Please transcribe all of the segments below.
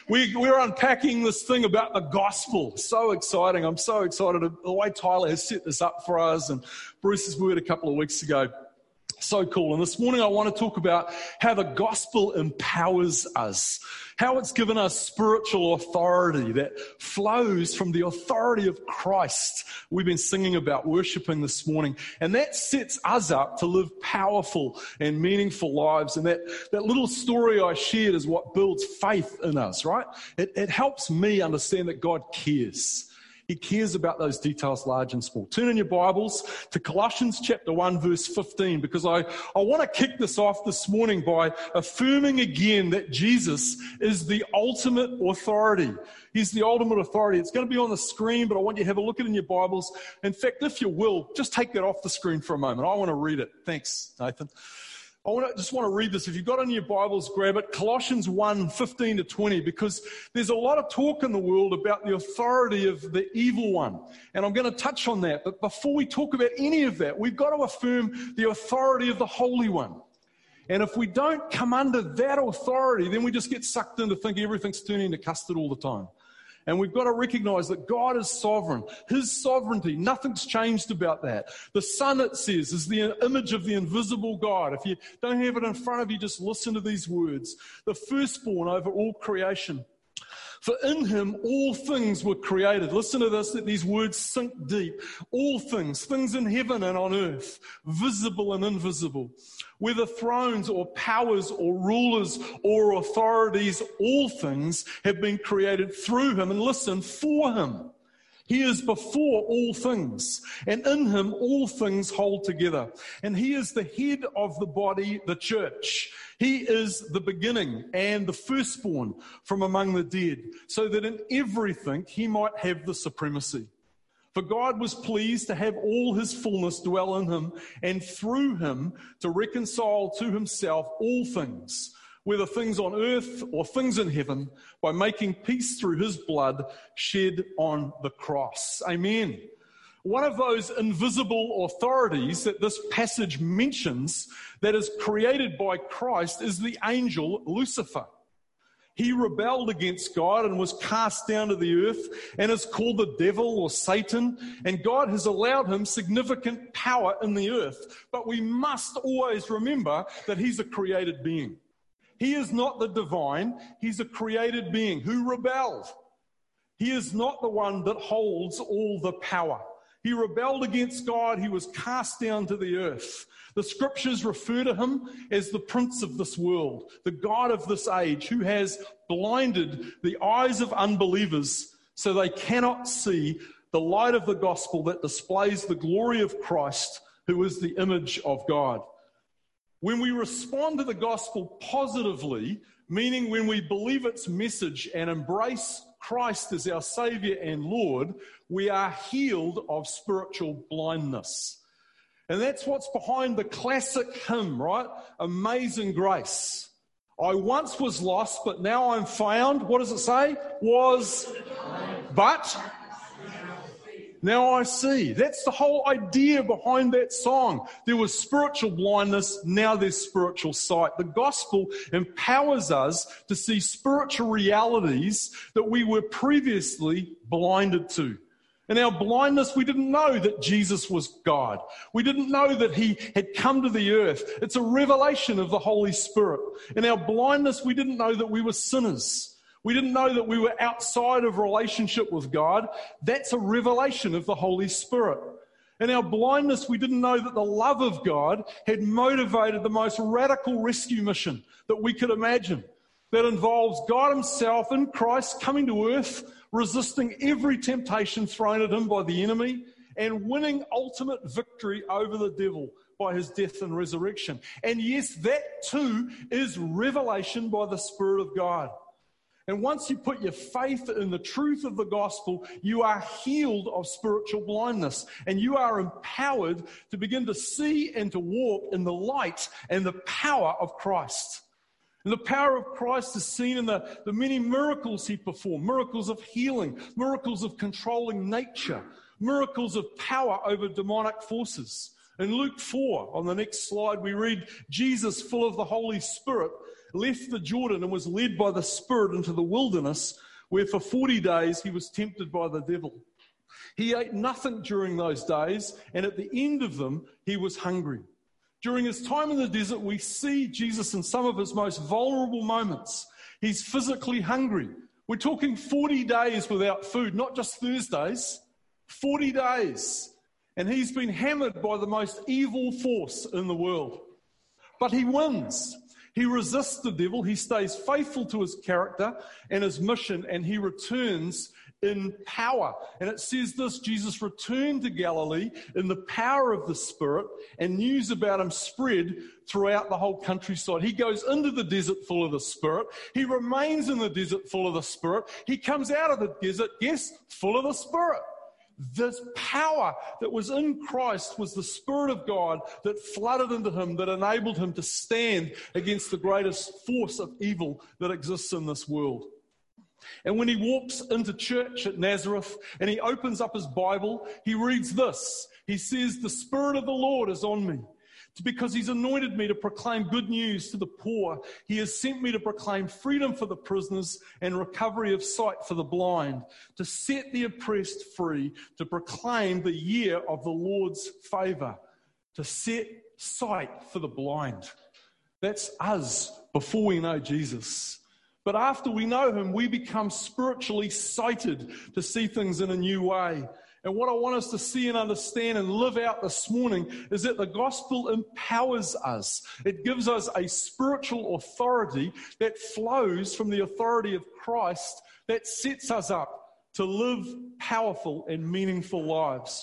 We're unpacking this thing about the gospel. So exciting. I'm so excited. The way Tyler has set this up for us and Bruce's word a couple of weeks ago. So cool. And this morning I want to talk about how the gospel empowers us, how it's given us spiritual authority that flows from the authority of Christ. We've been singing about worshiping this morning, and that sets us up to live powerful and meaningful lives. And that little story I shared is what builds faith in us, right? It helps me understand that God cares. He cares about those details, large and small. Turn in your Bibles to Colossians chapter 1, verse 15, because I want to kick this off this morning by affirming again that Jesus is the ultimate authority. He's the ultimate authority. It's going to be on the screen, but I want you to have a look at it in your Bibles. In fact, if you will, just take that off the screen for a moment. I want to read it. Thanks, Nathan. I just want to read this. If you've got it in your Bibles, grab it. Colossians 1, 15 to 20, because there's a lot of talk in the world about the authority of the evil one. And I'm going to touch on that. But before we talk about any of that, we've got to affirm the authority of the Holy One. And if we don't come under that authority, then we just get sucked into thinking everything's turning into custard all the time. And we've got to recognize that God is sovereign. His sovereignty, nothing's changed about that. The Son, it says, is the image of the invisible God. If you don't have it in front of you, just listen to these words. The firstborn over all creation. For in him all things were created. Listen to this, that these words sink deep. All things in heaven and on earth, visible and invisible. Whether thrones or powers or rulers or authorities, all things have been created through him. And listen, for him. He is before all things, and in him all things hold together. And he is the head of the body, the church. He is the beginning and the firstborn from among the dead, so that in everything he might have the supremacy. For God was pleased to have all his fullness dwell in him, and through him to reconcile to himself all things, whether things on earth or things in heaven, by making peace through his blood shed on the cross. Amen. One of those invisible authorities that this passage mentions that is created by Christ is the angel Lucifer. He rebelled against God and was cast down to the earth and is called the devil or Satan, and God has allowed him significant power in the earth. But we must always remember that he's a created being. He is not the divine, he's a created being who rebelled. He is not the one that holds all the power. He rebelled against God, he was cast down to the earth. The scriptures refer to him as the prince of this world, the God of this age, who has blinded the eyes of unbelievers so they cannot see the light of the gospel that displays the glory of Christ, who is the image of God. When we respond to the gospel positively, meaning when we believe its message and embrace Christ as our Savior and Lord, we are healed of spiritual blindness. And that's what's behind the classic hymn, right? Amazing Grace. I once was lost, but now I'm found. What does it say? But now I see. That's the whole idea behind that song. There was spiritual blindness, now there's spiritual sight. The gospel empowers us to see spiritual realities that we were previously blinded to. In our blindness, we didn't know that Jesus was God. We didn't know that he had come to the earth. It's a revelation of the Holy Spirit. In our blindness, we didn't know that we were sinners. We didn't know that we were outside of relationship with God. That's a revelation of the Holy Spirit. In our blindness, we didn't know that the love of God had motivated the most radical rescue mission that we could imagine, that involves God himself in Christ coming to earth, resisting every temptation thrown at him by the enemy, and winning ultimate victory over the devil by his death and resurrection. And yes, that too is revelation by the Spirit of God. And once you put your faith in the truth of the gospel, you are healed of spiritual blindness, and you are empowered to begin to see and to walk in the light and the power of Christ. And the power of Christ is seen in the many miracles he performed, miracles of healing, miracles of controlling nature, miracles of power over demonic forces. In Luke 4, on the next slide, we read Jesus, full of the Holy Spirit, left the Jordan and was led by the Spirit into the wilderness, where for 40 days he was tempted by the devil. He ate nothing during those days, and at the end of them, he was hungry. During his time in the desert, we see Jesus in some of his most vulnerable moments. He's physically hungry. We're talking 40 days without food, not just Thursdays, 40 days. And he's been hammered by the most evil force in the world. But he wins. He resists the devil. He stays faithful to his character and his mission, and he returns in power. And it says this: Jesus returned to Galilee in the power of the Spirit, and news about him spread throughout the whole countryside. He goes into the desert full of the Spirit. He remains in the desert full of the Spirit. He comes out of the desert, yes, full of the Spirit. This power that was in Christ was the Spirit of God that flooded into him, that enabled him to stand against the greatest force of evil that exists in this world. And when he walks into church at Nazareth and he opens up his Bible, he reads this. He says, "The Spirit of the Lord is on me, because he's anointed me to proclaim good news to the poor. He has sent me to proclaim freedom for the prisoners and recovery of sight for the blind, to set the oppressed free, to proclaim the year of the Lord's favor, to set sight for the blind." That's us before we know Jesus. But after we know him, we become spiritually sighted to see things in a new way. And what I want us to see and understand and live out this morning is that the gospel empowers us. It gives us a spiritual authority that flows from the authority of Christ, that sets us up to live powerful and meaningful lives.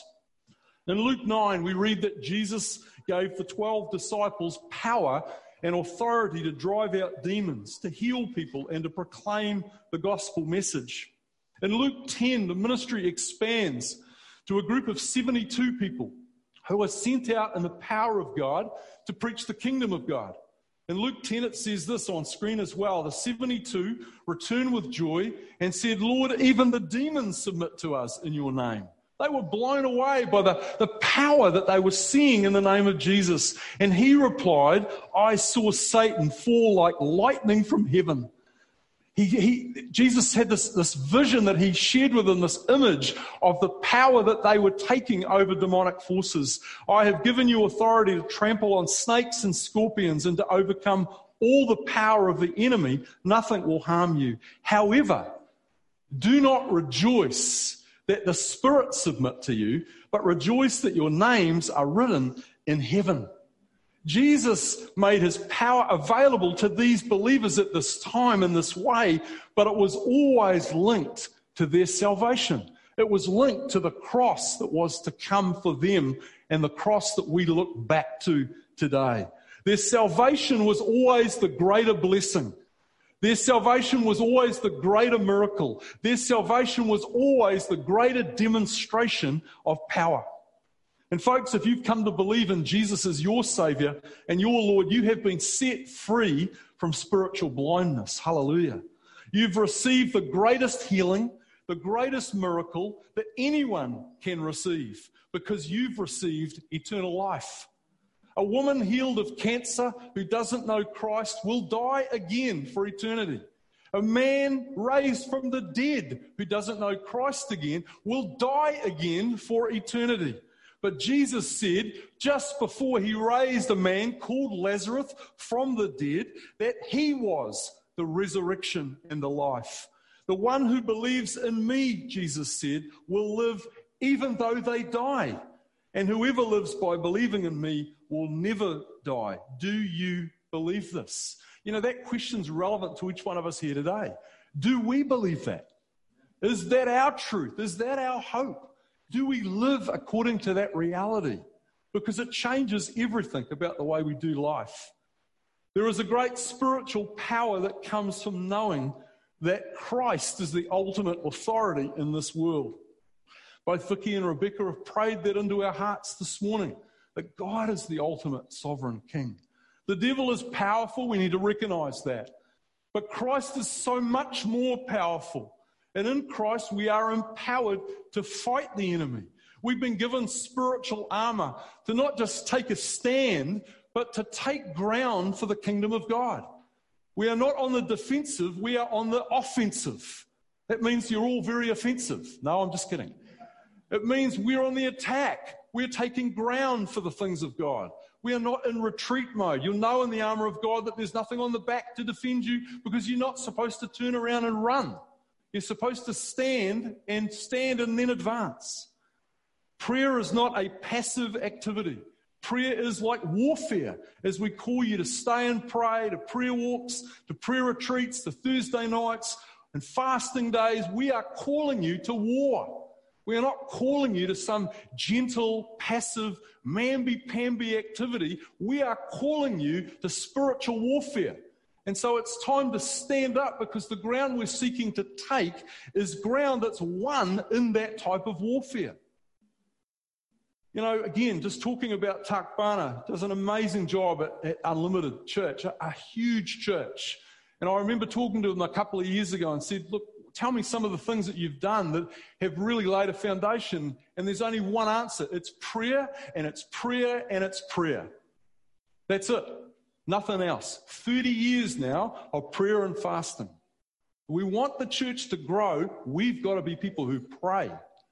In Luke 9, we read that Jesus gave the 12 disciples power and authority to drive out demons, to heal people, and to proclaim the gospel message. In Luke 10, the ministry expands to a group of 72 people who are sent out in the power of God to preach the kingdom of God. In Luke 10, it says this on screen as well: the 72 returned with joy and said, "Lord, even the demons submit to us in your name." They were blown away by the power that they were seeing in the name of Jesus. And he replied, "I saw Satan fall like lightning from heaven." Jesus had this vision that he shared with them, this image of the power that they were taking over demonic forces. "I have given you authority to trample on snakes and scorpions and to overcome all the power of the enemy. Nothing will harm you. However, do not rejoice that the spirits submit to you, but rejoice that your names are written in heaven." Jesus made his power available to these believers at this time in this way, but it was always linked to their salvation. It was linked to the cross that was to come for them and the cross that we look back to today. Their salvation was always the greater blessing. Their salvation was always the greater miracle. Their salvation was always the greater demonstration of power. And folks, if you've come to believe in Jesus as your Savior and your Lord, you have been set free from spiritual blindness. Hallelujah. You've received the greatest healing, the greatest miracle that anyone can receive, because you've received eternal life. A woman healed of cancer who doesn't know Christ will die again for eternity. A man raised from the dead who doesn't know Christ again will die again for eternity. But Jesus said, just before he raised a man called Lazarus from the dead, that he was the resurrection and the life. The one who believes in me, Jesus said, will live even though they die. And whoever lives by believing in me will never die. Do you believe this? You know, that question's relevant to each one of us here today. Do we believe that? Is that our truth? Is that our hope? Do we live according to that reality? Because it changes everything about the way we do life. There is a great spiritual power that comes from knowing that Christ is the ultimate authority in this world. Both Vicky and Rebecca have prayed that into our hearts this morning, that God is the ultimate sovereign king. The devil is powerful, we need to recognize that. But Christ is so much more powerful. And in Christ, we are empowered to fight the enemy. We've been given spiritual armor to not just take a stand, but to take ground for the kingdom of God. We are not on the defensive, we are on the offensive. That means you're all very offensive. No, I'm just kidding. It means we're on the attack. We're taking ground for the things of God. We are not in retreat mode. You'll know in the armor of God that there's nothing on the back to defend you, because you're not supposed to turn around and run. You're supposed to stand and then advance. Prayer is not a passive activity. Prayer is like warfare, as we call you to stay and pray, to prayer walks, to prayer retreats, to Thursday nights and fasting days. We are calling you to war. We are not calling you to some gentle, passive, mamby-pamby activity. We are calling you to spiritual warfare. And so it's time to stand up, because the ground we're seeking to take is ground that's won in that type of warfare. You know, again, just talking about Tak Bana, does an amazing job at Unlimited Church, a huge church. And I remember talking to him a couple of years ago and said, look, tell me some of the things that you've done that have really laid a foundation. And there's only one answer. It's prayer, and it's prayer, and it's prayer. That's it. Nothing else. 30 years now of prayer and fasting. We want the church to grow. We've got to be people who pray.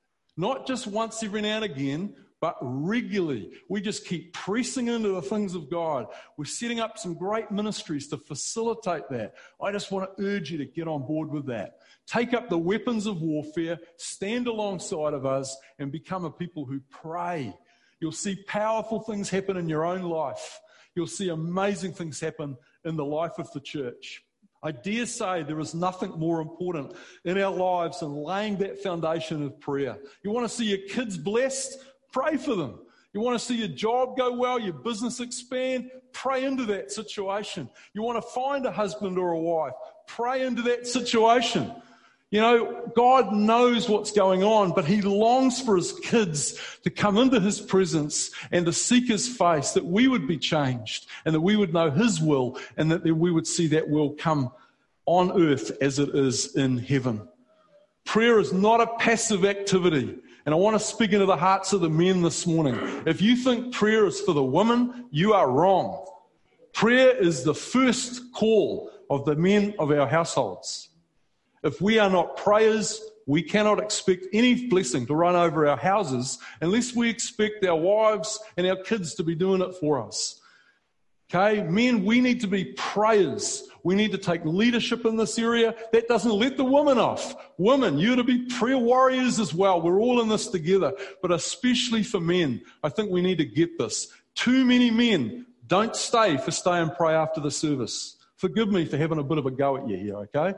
Not just once every now and again, but regularly. We just keep pressing into the things of God. We're setting up some great ministries to facilitate that. I just want to urge you to get on board with that. Take up the weapons of warfare, stand alongside of us, and become a people who pray. You'll see powerful things happen in your own life. You'll see amazing things happen in the life of the church. I dare say there is nothing more important in our lives than laying that foundation of prayer. You want to see your kids blessed? Pray for them. You want to see your job go well, your business expand? Pray into that situation. You want to find a husband or a wife? Pray into that situation. You know, God knows what's going on, but he longs for his kids to come into his presence and to seek his face, that we would be changed and that we would know his will, and that we would see that will come on earth as it is in heaven. Prayer is not a passive activity. And I want to speak into the hearts of the men this morning. If you think prayer is for the women, you are wrong. Prayer is the first call of the men of our households. If we are not prayers, we cannot expect any blessing to run over our houses unless we expect our wives and our kids to be doing it for us. Okay, men, we need to be prayers. We need to take leadership in this area. That doesn't let the women off. Women, you're to be prayer warriors as well. We're all in this together, but especially for men, I think we need to get this. Too many men don't stay and pray after the service. Forgive me for having a bit of a go at you here, okay?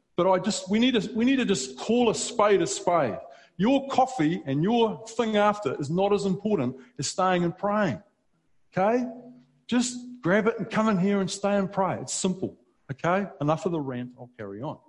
But we need to just call a spade a spade. Your coffee and your thing after is not as important as staying and praying, okay? Just grab it and come in here and stay and pray. It's simple, okay? Enough of the rant. I'll carry on.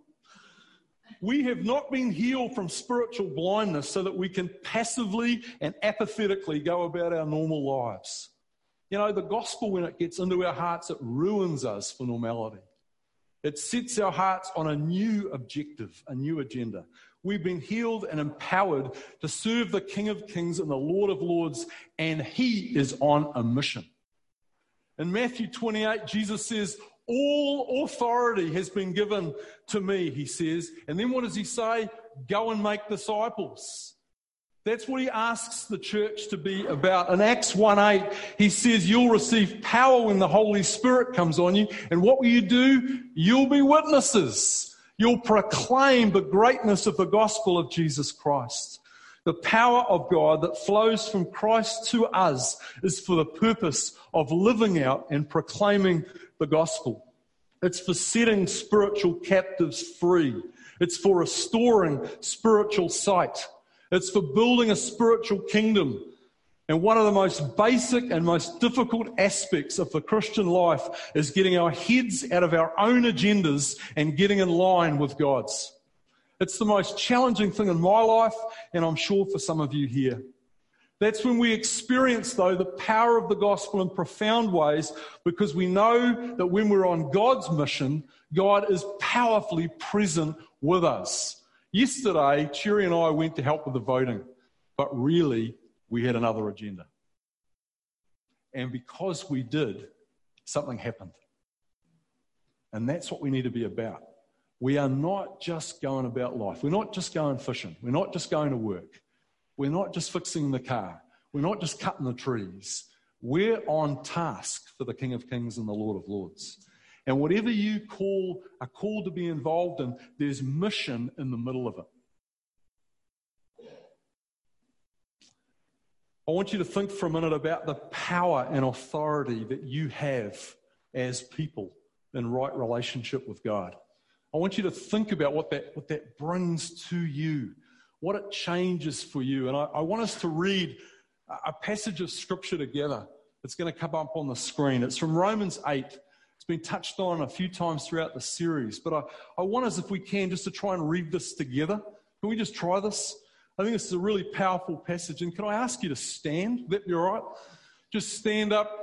We have not been healed from spiritual blindness so that we can passively and apathetically go about our normal lives. You know, the gospel, when it gets into our hearts, it ruins us for normality. It sets our hearts on a new objective, a new agenda. We've been healed and empowered to serve the King of Kings and the Lord of Lords, and he is on a mission. In Matthew 28, Jesus says, all authority has been given to me, he says. And then what does he say? Go and make disciples. That's what he asks the church to be about. In Acts 1:8, he says, you'll receive power when the Holy Spirit comes on you. And what will you do? You'll be witnesses. You'll proclaim the greatness of the gospel of Jesus Christ. The power of God that flows from Christ to us is for the purpose of living out and proclaiming the gospel. It's for setting spiritual captives free. It's for restoring spiritual sight. It's for building a spiritual kingdom. And one of the most basic and most difficult aspects of the Christian life is getting our heads out of our own agendas and getting in line with God's. It's the most challenging thing in my life, and I'm sure for some of you here. That's when we experience, though, the power of the gospel in profound ways, because we know that when we're on God's mission, God is powerfully present with us. Yesterday, Cherry and I went to help with the voting, but really, we had another agenda. And because we did, something happened. And that's what we need to be about. We are not just going about life. We're not just going fishing. We're not just going to work. We're not just fixing the car. We're not just cutting the trees. We're on task for the King of Kings and the Lord of Lords. And whatever you are called to be involved in, there's mission in the middle of it. I want you to think for a minute about the power and authority that you have as people in right relationship with God. I want you to think about what that brings to you, what it changes for you. And I want us to read a passage of Scripture together. It's going to come up on the screen. It's from Romans 8. It's been touched on a few times throughout the series. But I want us, if we can, just to try and read this together. Can we just try this? I think this is a really powerful passage. And can I ask you to stand? Would that be all right? Just stand up.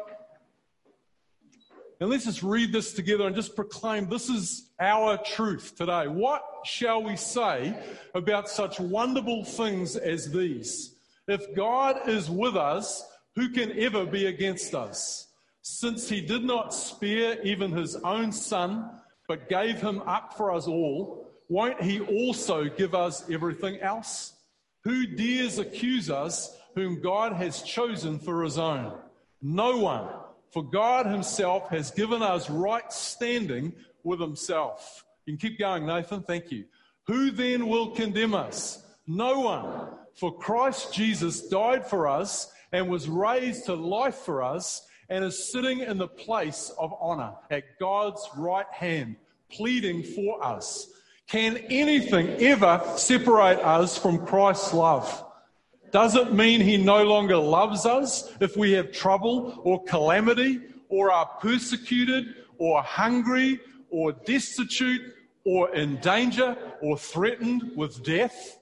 And let's just read this together and just proclaim this is our truth today. What shall we say about such wonderful things as these? If God is with us, who can ever be against us? Since he did not spare even his own son, but gave him up for us all, won't he also give us everything else? Who dares accuse us whom God has chosen for his own? No one. For God himself has given us right standing with himself. You can keep going, Nathan. Thank you. Who then will condemn us? No one. For Christ Jesus died for us and was raised to life for us and is sitting in the place of honor at God's right hand, pleading for us. Can anything ever separate us from Christ's love? Does it mean he no longer loves us if we have trouble or calamity or are persecuted or hungry or destitute or in danger or threatened with death?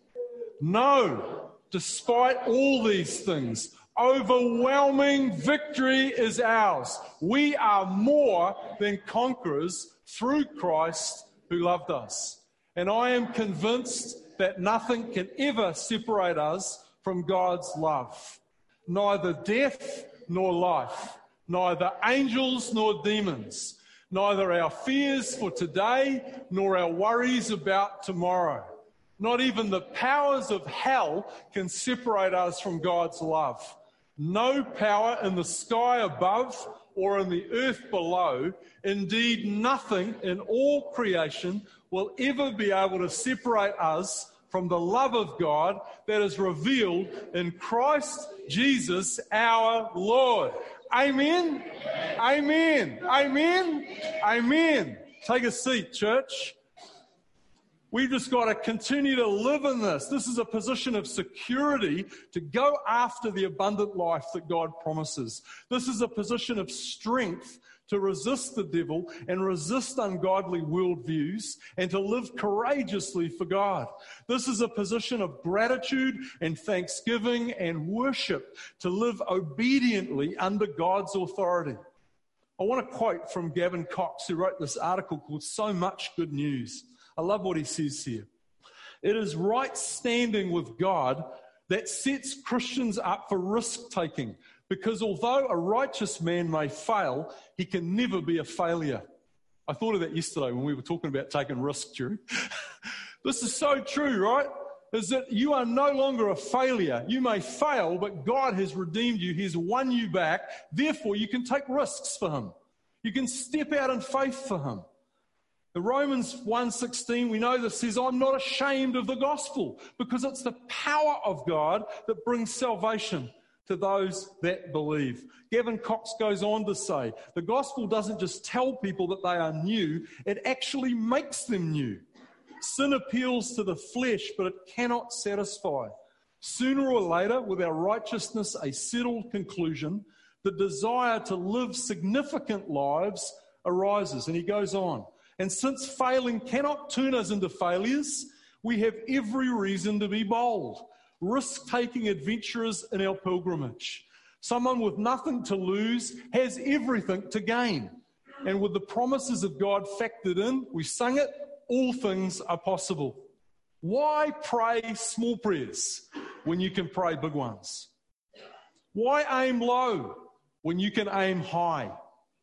No. Despite all these things, overwhelming victory is ours. We are more than conquerors through Christ who loved us. And I am convinced that nothing can ever separate us from God's love. Neither death nor life, neither angels nor demons, neither our fears for today nor our worries about tomorrow. Not even the powers of hell can separate us from God's love. No power in the sky above or in the earth below, indeed nothing in all creation will ever be able to separate us from the love of God that is revealed in Christ Jesus our Lord. Amen? Amen. Amen. Amen. Take a seat, church. We've just got to continue to live in this. This is a position of security to go after the abundant life that God promises. This is a position of strength to resist the devil and resist ungodly worldviews and to live courageously for God. This is a position of gratitude and thanksgiving and worship to live obediently under God's authority. I want to quote from Gavin Cox, who wrote this article called So Much Good News. I love what he says here. It is right standing with God that sets Christians up for risk-taking, because although a righteous man may fail, he can never be a failure. I thought of that yesterday when we were talking about taking risks, Drew. This is so true, right? Is that you are no longer a failure. You may fail, but God has redeemed you. He's won you back. Therefore, you can take risks for him. You can step out in faith for him. In Romans 1:16, we know this says, I'm not ashamed of the gospel, because it's the power of God that brings salvation to those that believe. Gavin Cox goes on to say, the gospel doesn't just tell people that they are new, it actually makes them new. Sin appeals to the flesh, but it cannot satisfy. Sooner or later, with our righteousness a settled conclusion, the desire to live significant lives arises. And he goes on. And since failing cannot turn us into failures, we have every reason to be bold, risk-taking adventurers in our pilgrimage. Someone with nothing to lose has everything to gain. And with the promises of God factored in, we sung it, all things are possible. Why pray small prayers when you can pray big ones? Why aim low when you can aim high?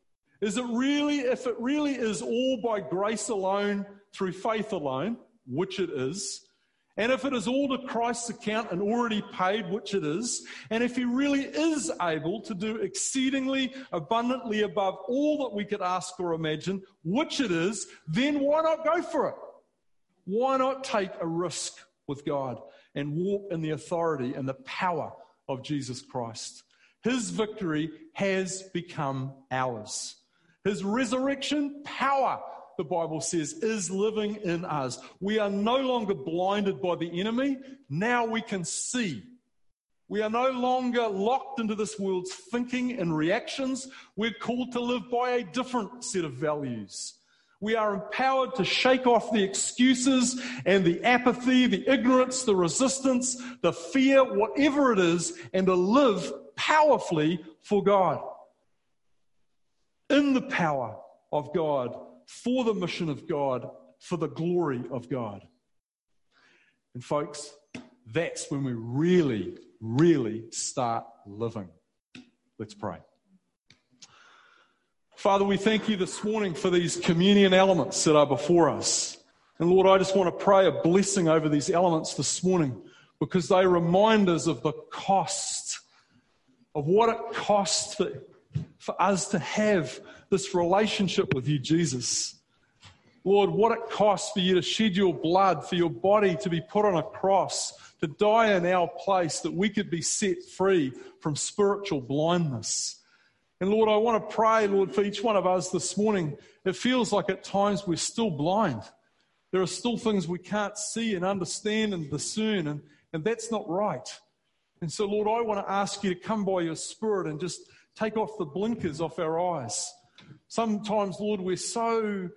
if it really is all by grace alone, through faith alone, which it is, and if it is all to Christ's account and already paid, which it is, and if he really is able to do exceedingly abundantly above all that we could ask or imagine, which it is, then why not go for it? Why not take a risk with God and walk in the authority and the power of Jesus Christ? His victory has become ours. His resurrection power, the Bible says, is living in us. We are no longer blinded by the enemy. Now we can see. We are no longer locked into this world's thinking and reactions. We're called to live by a different set of values. We are empowered to shake off the excuses and the apathy, the ignorance, the resistance, the fear, whatever it is, and to live powerfully for God. In the power of God, for the mission of God, for the glory of God. And folks, that's when we really, really start living. Let's pray. Father, we thank you this morning for these communion elements that are before us. And Lord, I just want to pray a blessing over these elements this morning because they remind us of the cost, of what it costs for us to have this relationship with you, Jesus. Lord, what it costs for you to shed your blood, for your body to be put on a cross, to die in our place, that we could be set free from spiritual blindness. And Lord, I want to pray, Lord, for each one of us this morning. It feels like at times we're still blind. There are still things we can't see and understand and discern, and that's not right. And so, Lord, I want to ask you to come by your Spirit and just take off the blinkers off our eyes. Sometimes, Lord, we're so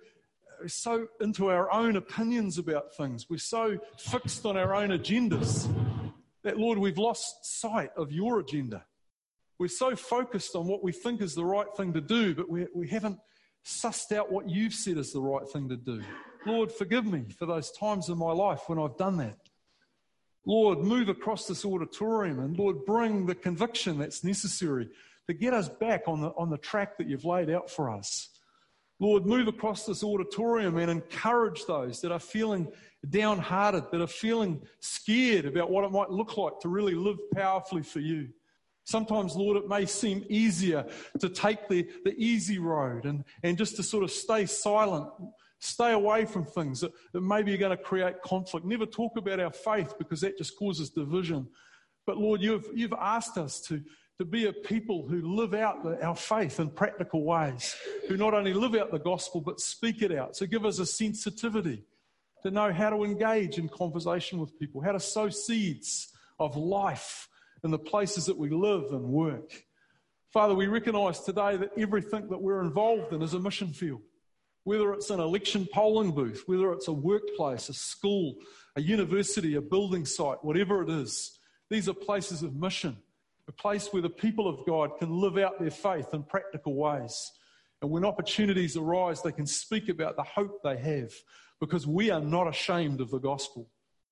into our own opinions about things. We're so fixed on our own agendas that, Lord, we've lost sight of your agenda. We're so focused on what we think is the right thing to do, but we haven't sussed out what you've said is the right thing to do. Lord, forgive me for those times in my life when I've done that. Lord, move across this auditorium and, Lord, bring the conviction that's necessary to get us back on the track that you've laid out for us. Lord, move across this auditorium and encourage those that are feeling downhearted, that are feeling scared about what it might look like to really live powerfully for you. Sometimes, Lord, it may seem easier to take the easy road and just to sort of stay silent, stay away from things that maybe are going to create conflict. Never talk about our faith because that just causes division. But Lord, you've asked us to be a people who live out our faith in practical ways, who not only live out the gospel but speak it out. So give us a sensitivity to know how to engage in conversation with people, how to sow seeds of life in the places that we live and work. Father, we recognize today that everything that we're involved in is a mission field, whether it's an election polling booth, whether it's a workplace, a school, a university, a building site, whatever it is. These are places of mission, a place where the people of God can live out their faith in practical ways. And when opportunities arise, they can speak about the hope they have because we are not ashamed of the gospel.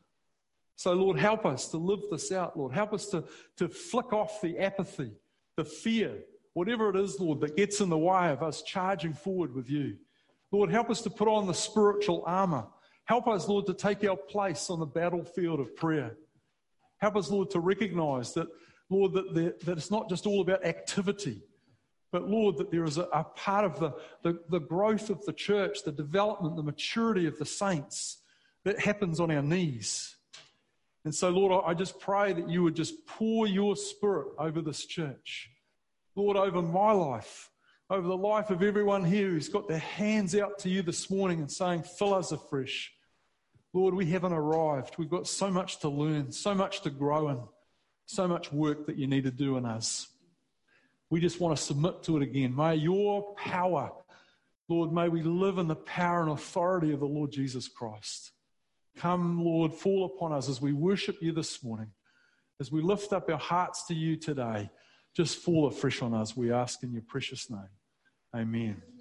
So, Lord, help us to live this out, Lord. Help us to flick off the apathy, the fear, whatever it is, Lord, that gets in the way of us charging forward with you. Lord, help us to put on the spiritual armor. Help us, Lord, to take our place on the battlefield of prayer. Help us, Lord, to recognize that, Lord, that it's not just all about activity, but, Lord, that there is a part of the growth of the church, the development, the maturity of the saints that happens on our knees. And so, Lord, I just pray that you would just pour your Spirit over this church. Lord, over my life, over the life of everyone here who's got their hands out to you this morning and saying, fill us afresh. Lord, we haven't arrived. We've got so much to learn, so much to grow in, so much work that you need to do in us. We just want to submit to it again. May your power, Lord, may we live in the power and authority of the Lord Jesus Christ. Come, Lord, fall upon us as we worship you this morning, as we lift up our hearts to you today. Just fall afresh on us, we ask in your precious name. Amen.